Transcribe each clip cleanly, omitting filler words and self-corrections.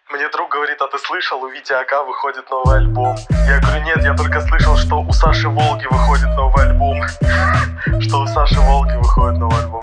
Мне друг говорит: а ты слышал, у Вити АК выходит новый альбом? Я говорю: нет, я только слышал, что у Саши Волги выходит новый альбом. Что у Саши Волги выходит новый альбом.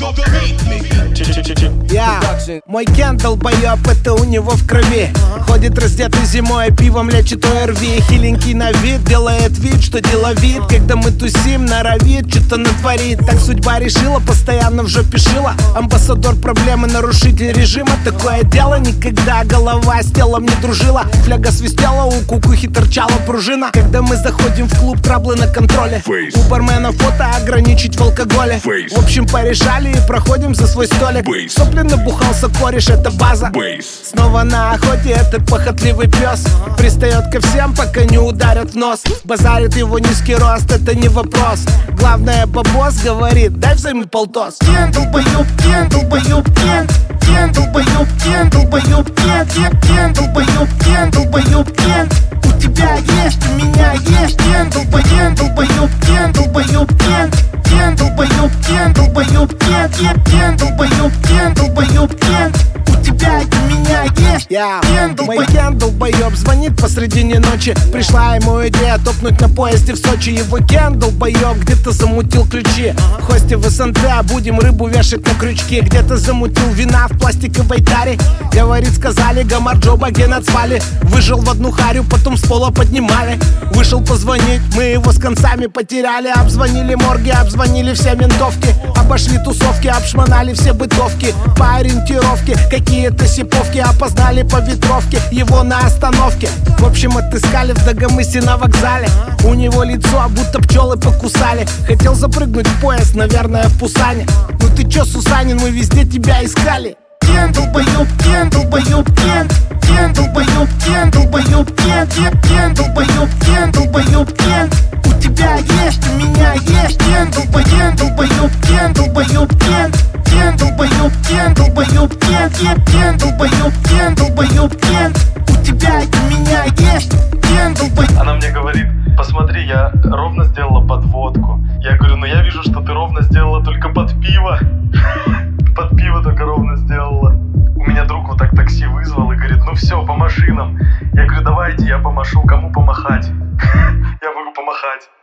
Мой Кен долбоёб, это у него в крови. Ходит раздетый зимой, пивом лечит ОРВИ. Хиленький на вид, делает вид, что деловит. Когда мы тусим, норовит, что-то натворит. Так судьба решила, постоянно в жопе шила. Амбассадор проблемы, нарушитель режима. Такое дело никогда голова с телом не дружила. Фляга свистела, у кукухи торчала пружина. Когда мы заходим в клуб, траблы на контроле. У бармена фото ограничить в алкоголе. В общем, порешали и проходим за свой столик. Сопли набухался кореш, это база. Снова на охоте этот похотливый пес. Пристает ко всем, пока не ударят в нос. Базарит его низкий рост, это не вопрос. Главное, бабос говорит: дай взаймы полтос. Кен долбоёб, Кен долбоёб, Кен. Кен долбоёб, Кен долбоёб, Кен. Кен долбоёб, Кен долбоёб, Кен. У тебя есть, у меня есть. Кен долбоёб, Кен долбоёб, Кен долбоёб, Кен. Кен долбоёб, Кен долбоёб, Кен. Кен долбоёб, Кен долбоёб, Кен. У тебя и у меня есть. Мой Кен долбоёб звонит посредине ночи. Пришла ему идея топнуть на поезде в Сочи. Его Кен долбоёб где-то замутил ключи. В хосте в СНТ будем рыбу вешать на крючки. Где-то замутил вина в пластиковой таре. Говорит, сказали, Гамарджоба ген отзвали. Выжил в одну харю, потом с пола поднимали. Вышел позвонить, мы его с концами потеряли. Обзвонили морги, обзвонили все ментовки. Обошли тусовки, обшмонали все бытовки. По ориентировке какие-то сиповки. Опоздали по ветровке, его на остановке. В общем, отыскали в Дагомысе на вокзале. У него лицо, будто пчелы покусали. Хотел запрыгнуть в поезд, наверное, в Пусане. Ну ты чё, Сусанин, мы везде тебя искали. Кен долбоёб, Кен долбоёб, Кен. Кен долбоёб, Кен долбоёб, Кен. Кен долбоёб, Кен долбоёб, Кен. У тебя есть, у меня есть. Кен долбоёб, Кен долбоёб, Кен долбоёб, Кен. Кен долбоёб, Кен долбоёб, Кен. Кен долбоёб, Кен долбоёб, Кен. У тебя и у меня есть. Кен долбоёб. Она мне говорит: посмотри, я ровно сделала подводку. Я говорю: ну я вижу, что ты ровно сделала только под пиво. Под пиво только ровно сделала. У меня друг вот так такси вызвал и говорит: ну все, по машинам. Я говорю: давайте я помашу, кому помахать? Я могу помахать.